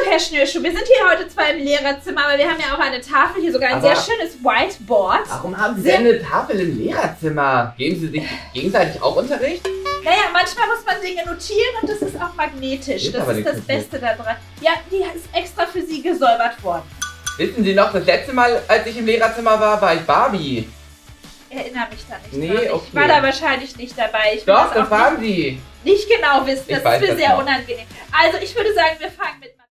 Herr Schnürschuh, wir sind hier heute zwar im Lehrerzimmer, aber wir haben ja auch eine Tafel, hier sogar ein sehr schönes Whiteboard. Warum haben Sie denn eine Tafel im Lehrerzimmer? Geben Sie sich gegenseitig auch Unterricht? Naja, manchmal muss man Dinge notieren und das ist auch magnetisch. Das ist das Beste daran. Ja, die ist extra für Sie gesäubert worden. Wissen Sie noch, das letzte Mal, als ich im Lehrerzimmer war ich Barbie. Ich erinnere mich da nicht dran. Okay. Ich war da wahrscheinlich nicht dabei. Doch, das waren Sie. Nicht genau wissen, das ist mir sehr noch. unangenehm. Also ich würde sagen, wir fangen mit